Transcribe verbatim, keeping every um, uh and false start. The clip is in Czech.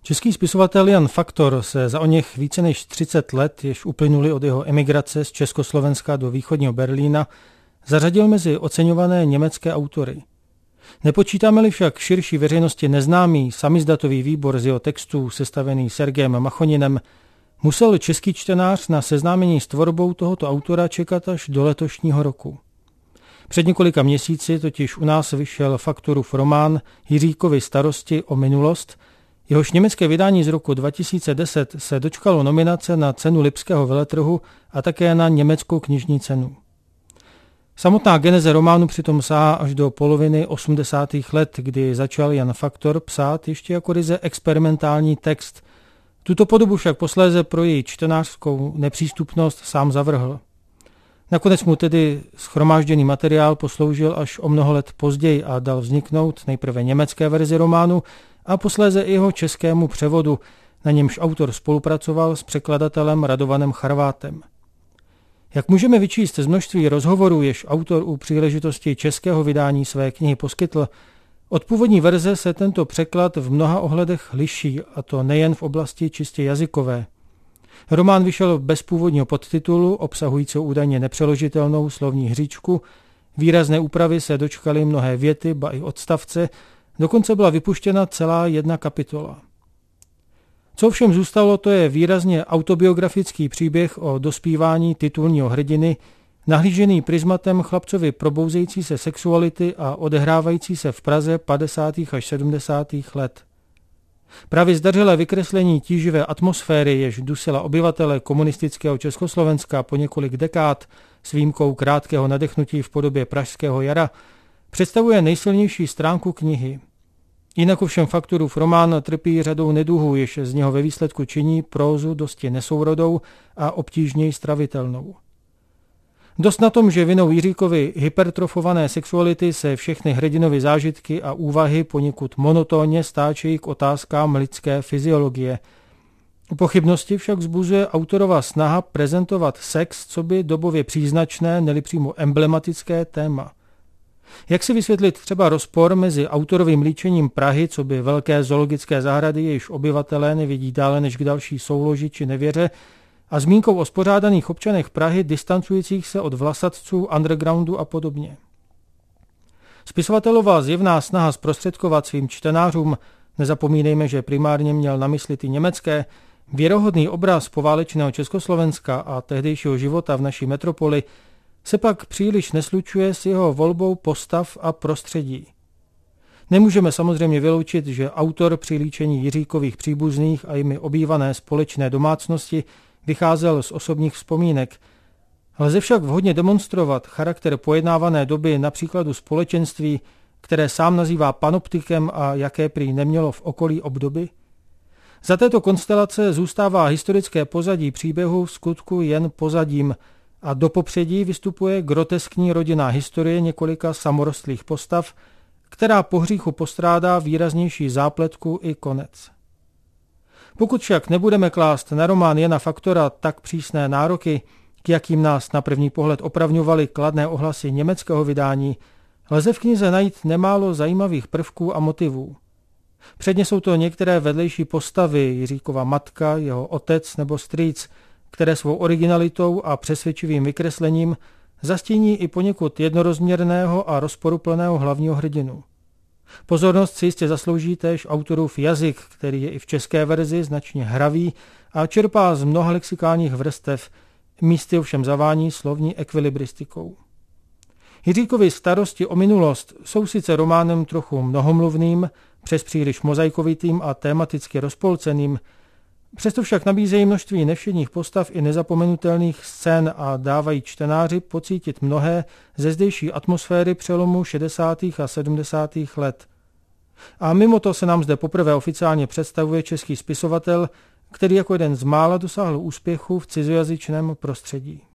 Český spisovatel Jan Faktor se za oněch více než třicet let, jež uplynuli od jeho emigrace z Československa do východního Berlína, zařadil mezi oceňované německé autory. Nepočítáme-li však širší veřejnosti neznámý samizdatový výbor z jeho textů sestavený Sergejem Machoninem, musel český čtenář na seznámení s tvorbou tohoto autora čekat až do letošního roku. Před několika měsíci totiž u nás vyšel Faktorův román Jiříkovy starosti o minulost, jehož německé vydání z roku dva tisíce deset se dočkalo nominace na cenu Lipského veletrhu a také na německou knižní cenu. Samotná geneze románu přitom sahá až do poloviny osmdesátých let, kdy začal Jan Faktor psát ještě jako ryze experimentální text. Tuto podobu však posléze pro její čtenářskou nepřístupnost sám zavrhl. Nakonec mu tedy shromážděný materiál posloužil až o mnoho let později a dal vzniknout nejprve německé verzi románu a posléze i jeho českému převodu, na němž autor spolupracoval s překladatelem Radovanem Charvátem. Jak můžeme vyčíst z množství rozhovorů, jež autor u příležitosti českého vydání své knihy poskytl, od původní verze se tento překlad v mnoha ohledech liší, a to nejen v oblasti čistě jazykové. Román vyšel bez původního podtitulu, obsahujícího údajně nepřeložitelnou slovní hříčku, výrazné úpravy se dočkaly mnohé věty, ba i odstavce, dokonce byla vypuštěna celá jedna kapitola. Co ovšem zůstalo, to je výrazně autobiografický příběh o dospívání titulního hrdiny, nahlížený prismatem chlapcovi probouzející se sexuality a odehrávající se v Praze padesátých až sedmdesátých let. Právě zdařilé vykreslení tíživé atmosféry, jež dusila obyvatele komunistického Československa po několik dekád s výjimkou krátkého nadechnutí v podobě pražského jara, představuje nejsilnější stránku knihy. Jinak ovšem Faktorův román trpí řadou neduhů, jež z něho ve výsledku činí prózu dosti nesourodou a obtížněji stravitelnou. Dost na tom, že vinou Jiříkovy hypertrofované sexuality se všechny hrdinovy zážitky a úvahy poněkud monotónně stáčejí k otázkám lidské fyziologie. Pochybnosti však vzbuzuje autorova snaha prezentovat sex coby dobově příznačné, neli přímo emblematické téma. Jak si vysvětlit třeba rozpor mezi autorovým líčením Prahy coby velké zoologické zahrady, jejíž obyvatelé nevidí dále než k další souloži či nevěře, a zmínkou o spořádaných občanech Prahy distancujících se od vlasatců, undergroundu a podobně. Spisovatelová zjevná snaha zprostředkovat svým čtenářům, nezapomínejme, že primárně měl na mysli ty německé, věrohodný obraz poválečného Československa a tehdejšího života v naší metropoli, se pak příliš neslučuje s jeho volbou postav a prostředí. Nemůžeme samozřejmě vyloučit, že autor při líčení Jiříkových příbuzných a jimi obývané společné domácnosti vycházel z osobních vzpomínek. Lze však vhodně demonstrovat charakter pojednávané doby na příkladu společenství, které sám nazývá panoptikem a jaké prý nemělo v okolí obdoby. Za této konstelace zůstává historické pozadí příběhu v skutku jen pozadím a do popředí vystupuje groteskní rodinná historie několika samorostlých postav, která po hříchu postrádá výraznější zápletku i konec. Pokud však nebudeme klást na román Jana Faktora tak přísné nároky, k jakým nás na první pohled opravňovaly kladné ohlasy německého vydání, lze v knize najít nemálo zajímavých prvků a motivů. Předně jsou to některé vedlejší postavy, Jiříkova matka, jeho otec nebo strýc, které svou originalitou a přesvědčivým vykreslením zastíní i poněkud jednorozměrného a rozporuplného hlavního hrdinu. Pozornost si jistě zaslouží též autorův jazyk, který je i v české verzi značně hravý a čerpá z mnoha lexikálních vrstev, místy ovšem zavání slovní ekvilibristikou. Jiříkovy starosti o minulost jsou sice románem trochu mnohomluvným, přes příliš mozaikovitým a tematicky rozpolceným, přesto však nabízejí množství nevšedních postav i nezapomenutelných scén a dávají čtenáři pocítit mnohé ze zdejší atmosféry přelomu šedesátých a sedmdesátých let. A mimo to se nám zde poprvé oficiálně představuje český spisovatel, který jako jeden z mála dosáhl úspěchu v cizojazyčném prostředí.